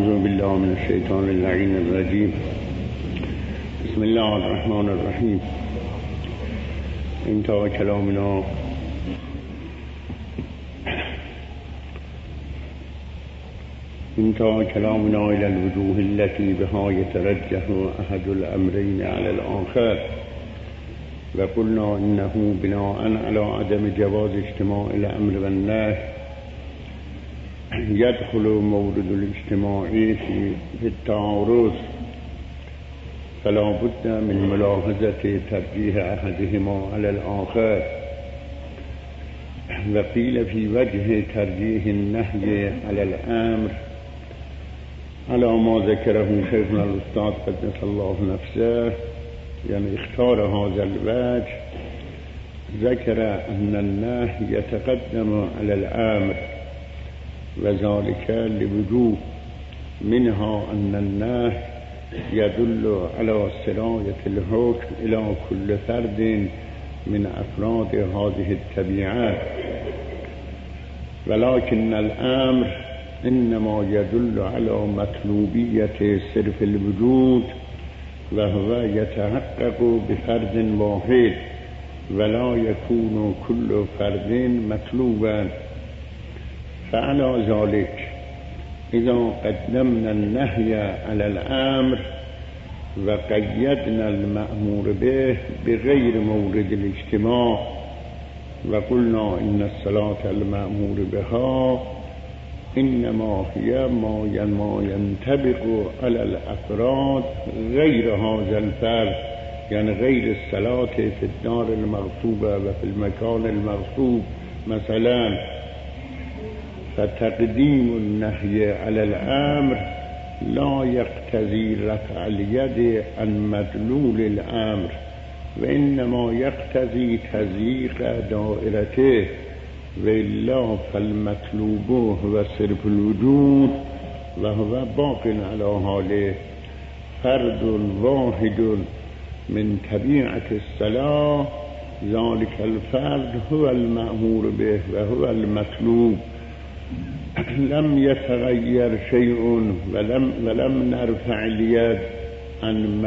اعوذ بالله من الشیطان اللعین الرجیم. بسم الله الرحمن الرحیم. انتهى كلامنا إلى الوجوه التي بها يترجح أحد الأمرين على الآخر، وقلنا إنه بناء على عدم جواز اجتماع الأمر والنهي يدخل مورد الاجتماع في التعارض، فلا بد من ملاحظة ترجيح أحدهما على الآخر. وقيل في وجه ترجيح النهي على الأمر على ما ذكره شيخنا الأستاذ قدس الله نفسه، يعني اختار هذا الوجه، ذكر أن النهي يتقدم على الأمر، وذلك لوجوه، منها أن النهي يدل على سراية الحكم إلى كل فرد من أفراد هذه الطبيعة، ولكن الأمر إنما يدل على مطلوبية صرف الوجود، وهو يتحقق بفرد واحد، ولا يكون كل فرد مطلوبا. فعلى ذلك إذا قدمنا النهي على الأمر وقيدنا المأمور به بغير مورد الاجتماع، وقلنا إن الصلاة المأمور بها إنما هي ما ينطبق على الأفراد غير هذا الفرد، يعني غير الصلاة في الدار المغصوبة وفي المكان المغصوب مثلا، فتقديم النهي على الأمر لا يقتضي رفع اليد عن مدلول الأمر، وإنما يقتضي تضييق دائرته، وإلا فالمطلوب هو صرف الوجود، وهو باق على حاله، فرد واحد من طبيعة الصلاة، ذلك الفرد هو المأمور به وهو المطلوب، لم يتغير شيء ولم نرفع اليد عن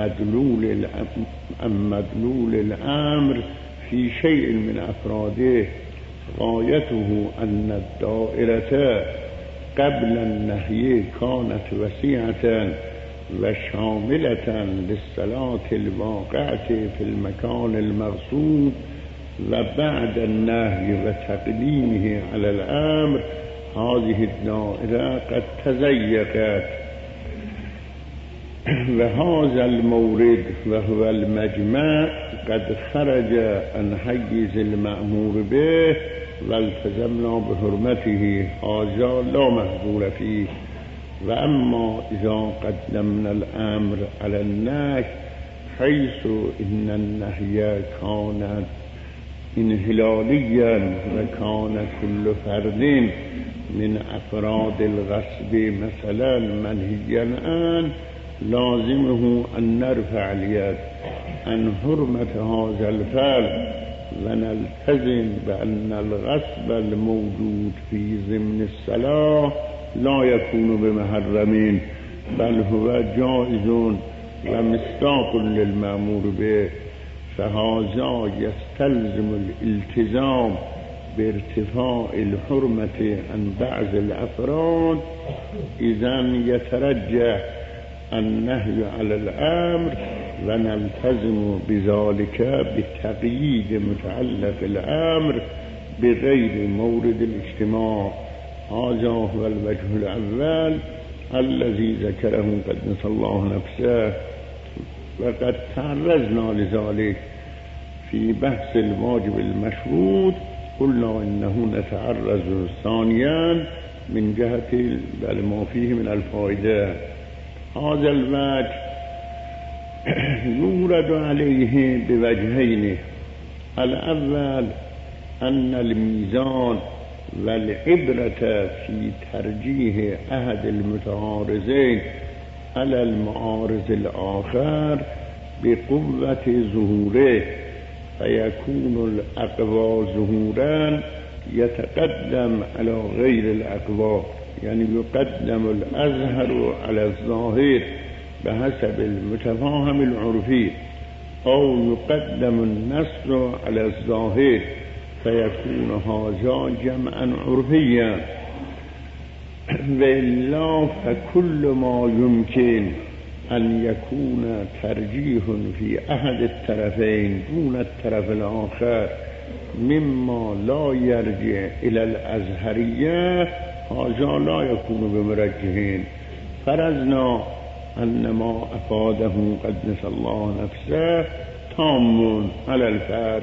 مدلول الأمر في شيء من أفراده. غايته أن الدائرة قبل النهي كانت وسيعة وشاملة للصلاة الواقعة في المكان المغصوب، وبعد النهي وتقديمه على الأمر هذه الدائرة قد تضيقت، وهذا المورد وهو المجمع قد خرج عن حيز المأمور به والتزمنا بحرمته، هذا لا محظور فيه. وأما إذا قدمنا الأمر على النهي حيث إن النهي كان انهلاليا، وكان كل فرد من أفراد الغصب مثلا منهيا عنه، لازمه أن نرفع اليد عن حرمة هذا الفعل، ونلتزم بأن الغصب الموجود في ضمن الصلاة لا يكون بمحرمين، بل هو جائز ومصداق للمأمور به، فهذا يستلزم الالتزام بارتفاع الحرمة عن بعض الأفراد، إذن يترجح النهي على الأمر، ونلتزم بذلك بتقييد متعلق الأمر بغير مورد الاجتماع. هذا هو الوجه الأول الذي ذكره قدس الله نفسه، وقد تعرضنا لذلك في بحث الواجب المشروط. قلنا إنه نتعرض ثانيا من جهة ما فيه من الفائدة. هذا الوجه يورد عليه بوجهين: الأول أن الميزان والعبرة في ترجيح أحد المتعارضين على المعارض الآخر بقوة ظهوره، فيكون الأقوى ظهورا يتقدم على غير الأقوى، يعني يقدم الأظهر على الظاهر بحسب المتفاهم العرفي، أو يقدم النص على الظاهر فيكون هذا جمعا عرفيا. وإلا فكل ما يمكن أن يكون ترجيح في أحد الطرفين دون الطرف الآخر مما لا يرجع إلى الأزهرية هذا لا يكون بمرجحين. فرضنا أن ما أفاده قدس الله نفسه تام على الفرد،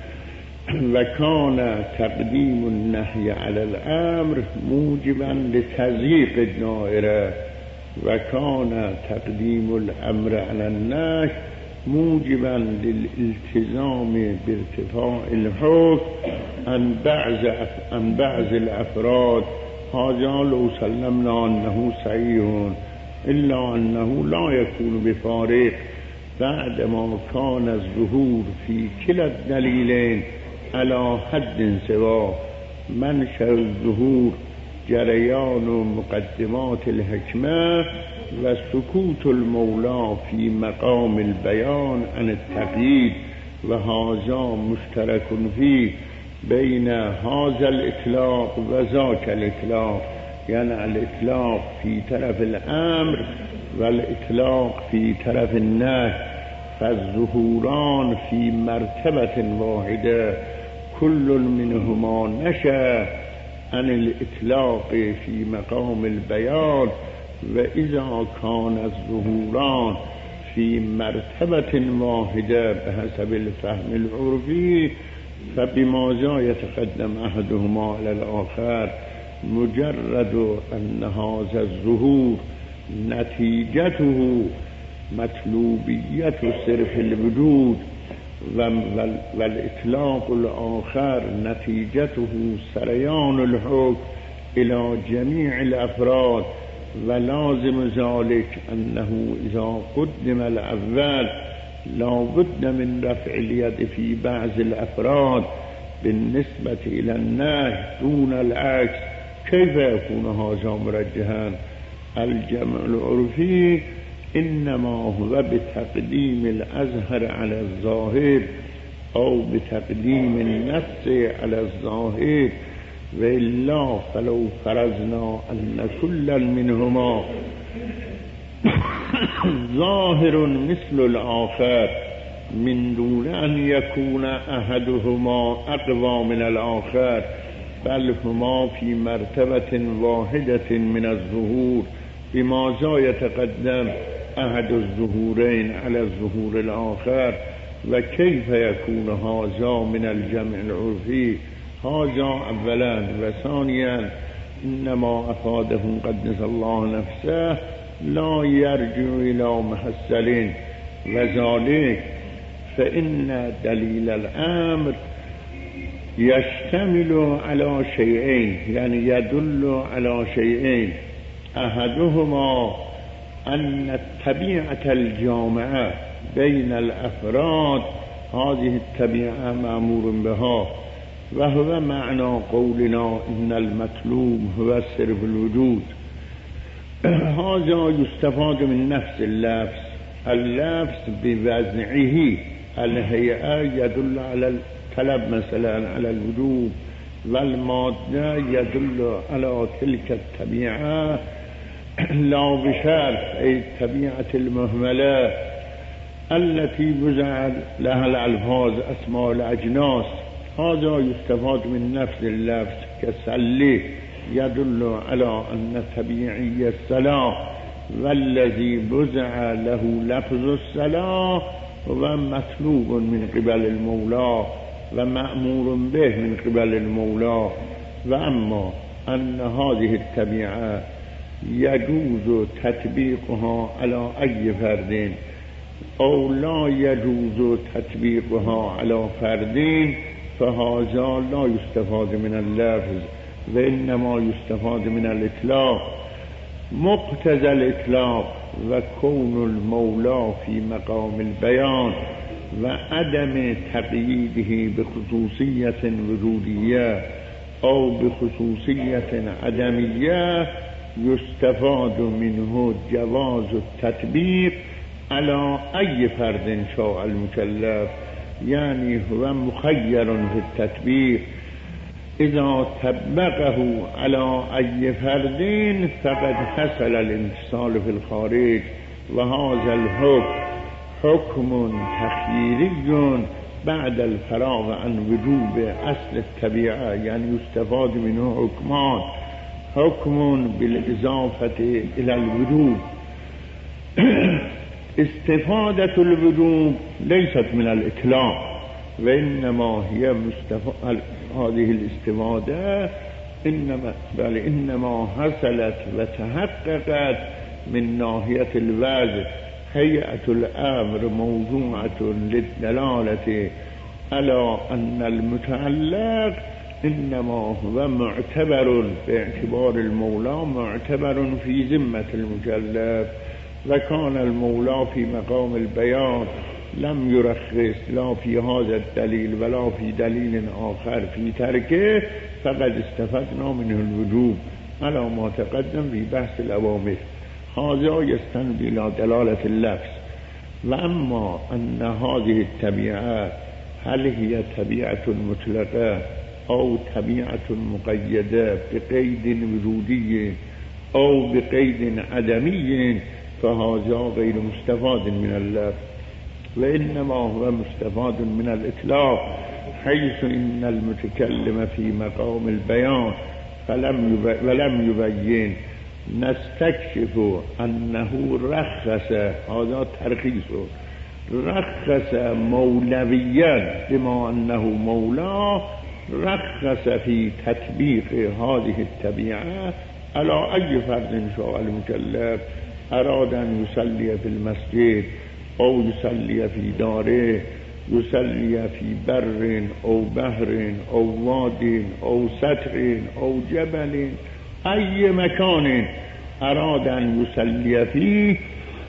وكان تقديم النهي على الأمر موجبا لتضييق الدائرة، وكان تقديم الأمر على النهي موجبا للالتزام بارتفاع الحكم عن بعض الأفراد. هذا لو سلمنا أنه صحيح، إلا أنه لا يكون بفارق بعدما كان الظهور في كلا الدليلين على حد سواء. منشأ الظهور جريان مقدمات الحكمة وسكوت المولى في مقام البيان عن التقييد، وهذا مشترك فيه بين هذا الإطلاق وذاك الإطلاق، يعني الإطلاق في طرف الأمر والإطلاق في طرف النهي، فالظهوران في مرتبة واحدة كل منهما نشأ عن الإطلاق في مقام البيان. وإذا كان الظهوران في مرتبة واحدة بحسب الفهم العرفي فبماذا يتقدم أحدهما على الآخر؟ مجرد أن هذا الظهور نتيجته مطلوبية صرف الوجود، والإطلاق الآخر نتيجته سريان الحكم إلى جميع الأفراد. ولازم ذلك أنه إذا قدم الأول لا بد من رفع اليد في بعض الأفراد بالنسبة إلى النهي دون العكس. كيف يكون هذا مرجحا؟ الجمع العرفي إنما هو بتقديم الأظهر على الظاهر أو بتقديم النص على الظاهر. وإلا فلو فرضنا أن كل منهما ظاهر مثل الآخر من دون أن يكون أحدهما أقوى من الآخر، بل هما في مرتبة واحدة من الظهور، بماذا يتقدم أحد الظهورين على الظهور الآخر؟ وكيف يكون هذا من الجمع العرفي؟ هذا أولا. وثانيا إنما أفاده قدس الله نفسه لا يرجع إلى محصل، وذلك فإن دليل الأمر يشتمل على شيئين، يعني يدل على شيئين. أحدهما أن الطبيعة الجامعة بين الأفراد هذه الطبيعة مأمور بها، وهو معنى قولنا إن المطلوب هو صرف الوجود. هذا يستفاد من نفس اللفظ. اللفظ بوضعه الهيئة يدل على الطلب مثلا على الوجود، والمادة يدل على تلك الطبيعة لا بشرط، أي الطبيعة المهملة التي وضع لها الألفاظ أسماء الأجناس. هذا يستفاد من نفس اللفظ كالسلة يدل على أن طبيعي الصلاة، والذي وضع له لفظ الصلاة هو مطلوب من قبل المولى ومأمور به من قبل المولى. وأما أن هذه الطبيعة يجوز تطبيقها على أي فرد أو لا يجوز تطبيقها على فردين فهذا لا يستفاد من اللفظ، وإنما يستفاد من الإطلاق. مقتضى الإطلاق وكون المولى في مقام البيان وعدم تقييده بخصوصية وجودية أو بخصوصية عدمية يستفاد منه جواز التطبيق على أي فرد شاء المكلف، يعني هو مخير في التطبيق. إذا طبقه على أي فرد فقد حصل الانفصال في الخارج، وهذا الحكم حكم تخييري بعد الفراغ عن وجوب أصل الطبيعة، يعني يستفاد منه حكمان: حكم بالإضافة إلى الوجوب. استفادة الوجوب ليست من الإطلاق، وإنما هي هذه الاستفادة إنما حصلت وتحققت من ناحية الوضع. هيئة الأمر موضوعة للدلالة على أن المتعلق إنما هو معتبر باعتبار المولى، معتبر في ذمة المكلف. وكان المولى في مقام البيان لم يرخص لا في هذا الدليل ولا في دليل آخر في تركه، فقد استفدنا منه الوجوب على ما تقدم في بحث الأوامر. هذا يستند إلى دلالة اللفظ. وأما أن هذه الطبيعة هل هي طبيعة مطلقة أو طبيعة مقيدة بقيد وجودي أو بقيد عدمي، فهذا غير مستفاد من اللفظ، وإنما هو مستفاد من الإطلاق، حيث إن المتكلم في مقام البيان ولم يبين نستكشف أنه رخص، هذا ترخيص، رخص مولويا بما أنه مولى، رخص في تطبيق هذه الطبيعة على أي فرد شاء المكلف أراد أن يصلي في المسجد أو يصلي في داره، يصلي في بر أو بحر أو واد أو سطح أو جبل، أي مكان أراد أن يصلي فيه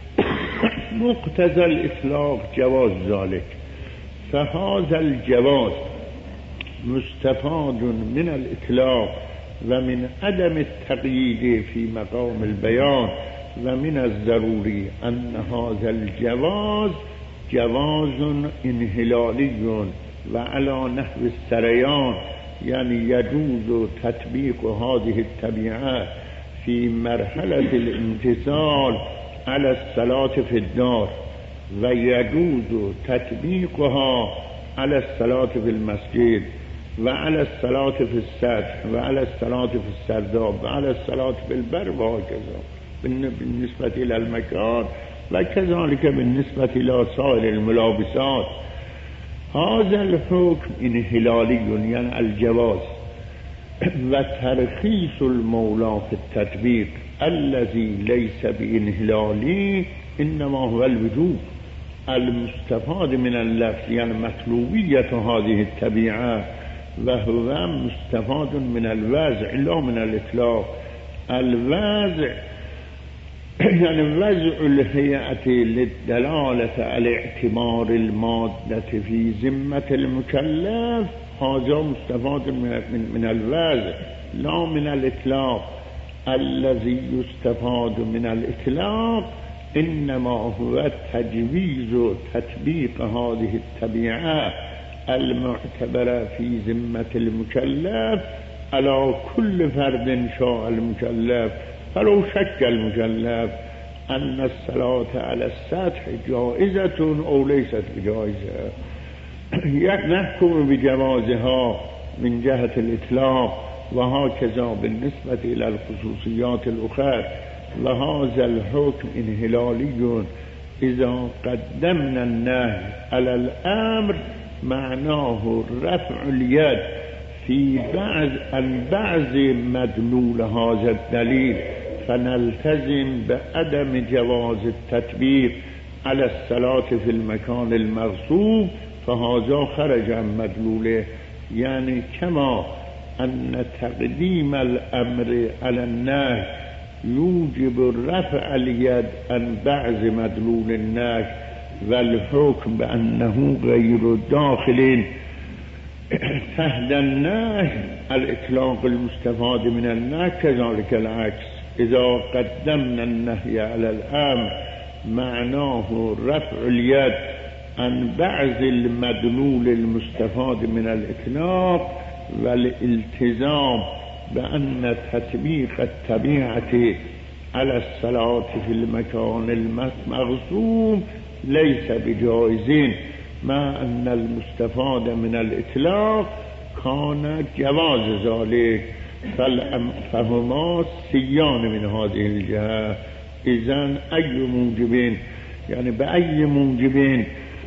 مقتضى الإطلاق جواز ذلك. فهذا الجواز مستفاد من الإطلاق ومن عدم التقييد في مقام البيان. ومن الضروري أن هذا الجواز جواز انحلالي وعلى نحو السريان، يعني يجوز تطبيق هذه الطبيعة في مرحلة الامتثال على الصلاة في الدار، ويجوز تطبيقها على الصلاة في المسجد، وعلى الصلاة في السطح، وعلى الصلاة في السرداب، وعلى الصلاة في البر، وهكذا بالنسبة إلى المكان، وكذلك بالنسبة إلى سائر الملابسات. هذا الحكم انحلالي يعني الجواز، وترخيص المولى في التطبيق الذي ليس بانحلالي إنما هو الوجوب المستفاد من اللفظ، يعني مطلوبية هذه الطبيعة، وهو مستفاد من الوضع لا من الإطلاق. الوضع يعني وضع الهيئة للدلالة على اعتبار المادة في ذمة المكلف، هذا مستفاد من الوضع لا من الإطلاق. الذي يستفاد من الإطلاق إنما هو تجويز تطبيق هذه الطبيعة المعتبرة في ذمة المكلف على كل فرد شاء المكلف. فلو شك المكلف أن الصلاة على السطح جائزة أو ليست بجائزة، نحكم بجوازها من جهة الإطلاق، وهكذا بالنسبة إلى الخصوصيات الأخرى. وهذا الحكم انحلالي إذا قدمنا النهي على الأمر معناه رفع اليد في بعض مدلول هذا الدليل، فنلتزم بعدم جواز التطبيق على الصلاة في المكان المغصوب، فهذا خرج عن مدلوله. يعني كما أن تقديم الأمر على النهي يوجب رفع اليد عن بعض مدلول النهي، والحكم بأنه غير داخل تحت النهي الإطلاق المستفاد من النهي كذلك العكس. إذا قدمنا النهي على الأمر معناه رفع اليد عن بعض المدلول المستفاد من الإطلاق والالتزام بأن تطبيق الطبيعة على الصلاة في المكان المغصوب ليس بجائز، مع أن المستفاد من الإطلاق كان جواز ذلك، فهما سيان من هذه الجهة. إذن أي موجب، يعني بأي موجب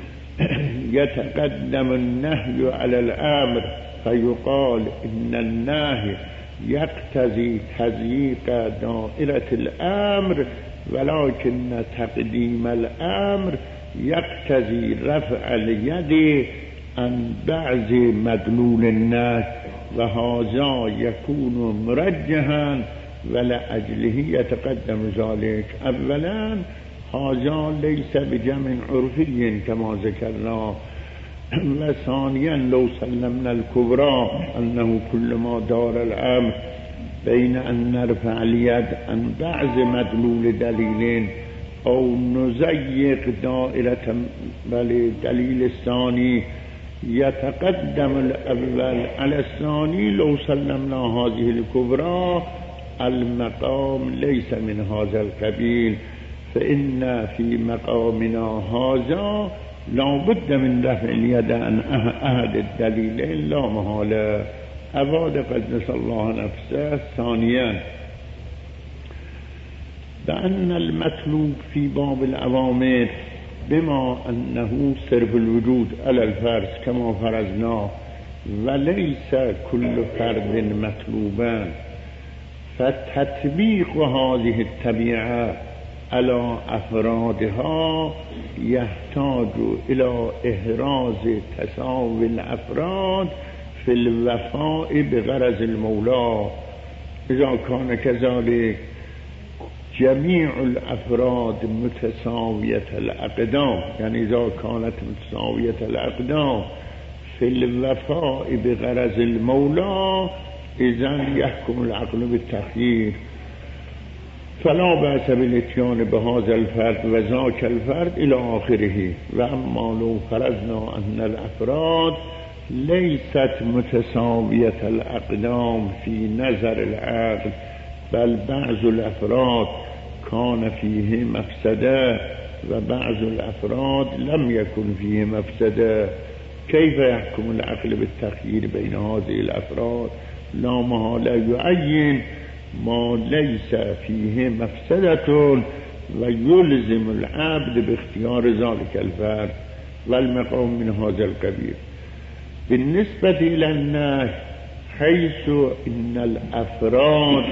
يتقدم النهي على الأمر فيقال إن النهي يقتضي تضييق دائرة الأمر، ولكن تقديم الأمر يقتضي رفع اليد عن بعض مدلول النهي، وهذا يكون مرجحا ولأجله يتقدم ذلك. أولا هذا ليس بجمع عرفي كما ذكرنا، وثانيا لو سلمنا الكبرى أنه كل ما دار الأمر بين أن نرفع اليد عن بعض مدلول دليل أو نزيق دائرة بالدليل الثاني يتقدم الأول على الثاني، لو سلمنا هذه الكبرى المقام ليس من هذا القبيل، فإن في مقامنا هذا لا بد من رفع اليد عن أحد الدليلين لا محالة. أباد قدس الله نفسه. ثانيا بأن المطلوب في باب الأوامر بما أنه صرف الوجود على الفرض كما فرضناه وليس كل فرد مطلوبا، فتطبيق هذه الطبيعة على أفرادها يحتاج إلى إحراز تساوي الأفراد في الوفاء بغرض المولى. إذا كان كذلك جميع الأفراد متساوية الأقدام، يعني إذا كانت متساوية الأقدام في الوفاء بغرض المولى، إذن يحكم العقل بالتخيير، فلا بأس بالاتيان بهذا الفرد وذاك الفرد إلى آخره. وأما لو فرضنا أن الأفراد ليست متساوية الأقدام في نظر العقل، بل بعض الأفراد كان فيه مفسدة وبعض الأفراد لم يكن فيه مفسدة، كيف يحكم العقل بالتخيير بين هذه الأفراد؟ لا محالة يعين ما ليس فيه مفسدة ويلزم العبد باختيار ذلك الفرد، والمقام من هذا القبيل. بالنسبة إلى النهي حيث إن الأفراد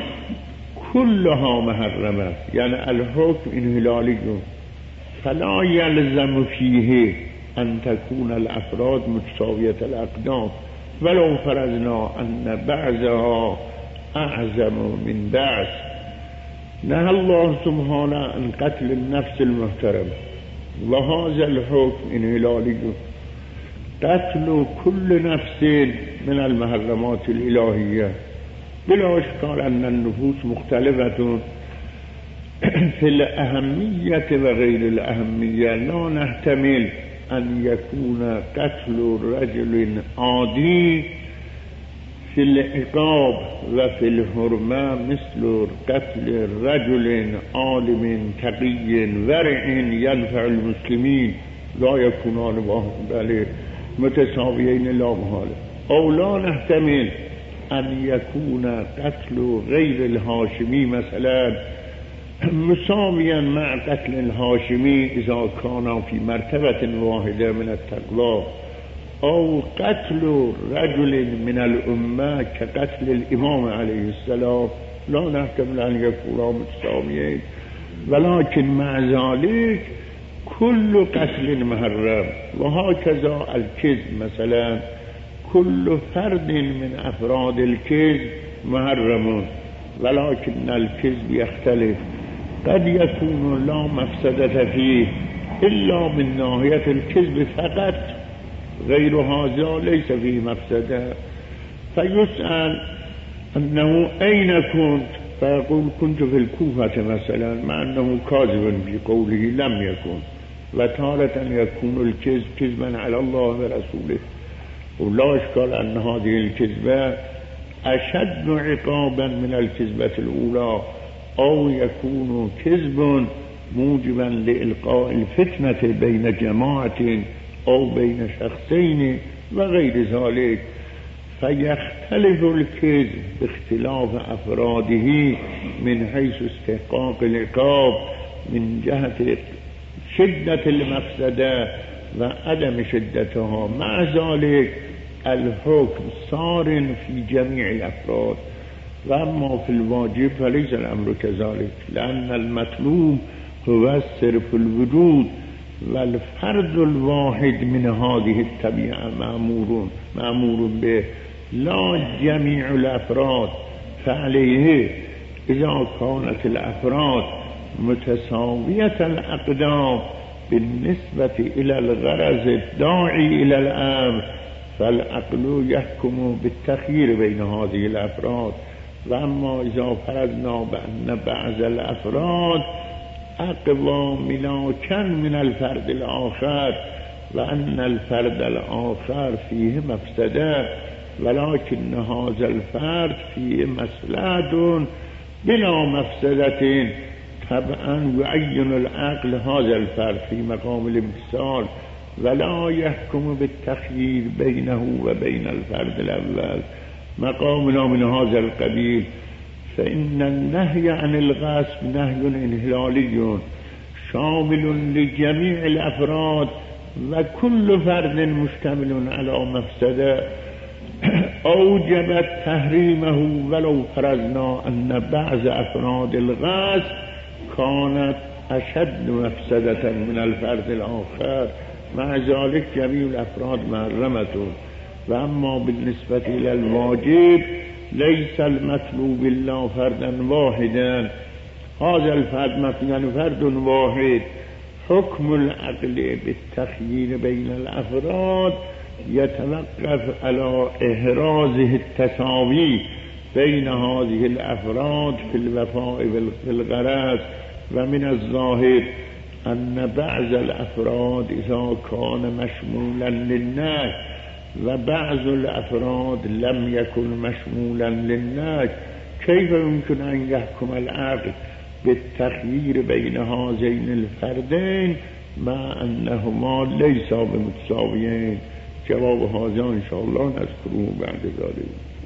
كلها محرمة، يعني الحكم انهلالي، فلا يلزم فيه أن تكون الأفراد متساوية الأقدام، ولو فرضنا أن بعضها أعظم من بعض. نهى الله سبحانه عن قتل النفس المحترمة، وهذا الحكم انهلالي، قتل كل نفس من المحرمات الإلهية. بلا إشكال أن النفوس مختلفة في الأهمية وغير الأهمية، لا نحتمل أن يكون قتل رجل عادي في العقاب وفي الحرمة مثل قتل رجل عالم تقي ورع ينفع المسلمين، لا يكونان بل متساويين لا محالة. أو لا نحتمل أن يكون قتل غير الهاشمي مثلا مساويا مع قتل الهاشمي إذا كان في مرتبة واحدة من التقوى، أو قتل رجل من الأمة كقتل الإمام عليه السلام، لا نحتمل أن يكونا متساويين، ولكن مع ذلك كل قتل محرم. وهكذا الكذب مثلا، كل فرد من أفراد الكذب محرم، ولكن الكذب يختلف، قد يكون لا مفسدة فيه إلا من ناحية الكذب فقط، غير هذا ليس فيه مفسدة. فيسأل أنه أين كنت؟ فيقول كنت في الكوفة مثلا، مع أنه كاذب في قوله لم يكن. وتارة يكون الكذب كذبا على الله ورسوله، ولا إشكال أن هذه الكذبة أشد عقابا من الكذبة الأولى، أو يكون كذب موجبا لإلقاء الفتنة بين جماعة أو بين شخصين وغير ذلك. فيختلف الكذب باختلاف أفراده من حيث استحقاق العقاب من جهة شدة المفسدة وعدم شدتها. مع ذلك الحكم صار في جميع الأفراد، وأما في الواجب فليس الأمر كذلك، لأن المطلوب هو صرف الوجود، والفرد الواحد من هذه الطبيعة مأمور به، لا جميع الأفراد. فعليه إذا كانت الأفراد متساوية الأقدام بالنسبة إلى الغرض الداعي إلى الأمر، فالعقل يحكم بالتخيير بين هذه الأفراد. وأما إذا فرضنا بأن بعض الأفراد أقوى ملاكا من الفرد الآخر، وأن الفرد الآخر فيه مفسدة، ولكن هذا الفرد فيه مصلحة بلا مفسدة، طبعا يعين العقل هذا الفرد في مقام الامتثال، ولا يحكم بالتخيير بينه وبين الفرد الأول. مقامنا من هذا القبيل. فإن النهي عن الغصب نهي انحلالي شامل لجميع الأفراد، وكل فرد مشتمل على مفسدة أوجبت تحريمه، ولو فرضنا أن بعض أفراد الغصب كانت أشد مفسدة من الفرد الآخر، مع ذلك جميع الأفراد محرمة. وأما بالنسبة إلى الواجب ليس المطلوب إلا فردا واحدا. هذا الفرد مثلا فرد واحد، حكم العقل بالتخيير بين الأفراد يتوقف على إحرازه التساوي بين هذه الأفراد في الوفاء بالغرض. ومن الظاهر أن بعض الأفراد إذا كان مشمولا للنهي وبعض الأفراد لم يكن مشمولا للنهي، كيف يمكن أن يحكم العقل بالتخيير بين هذين الفردين مع أنهما ليسا بمتساويين؟ جواب هذا إن شاء الله نذكره بعد ذلك.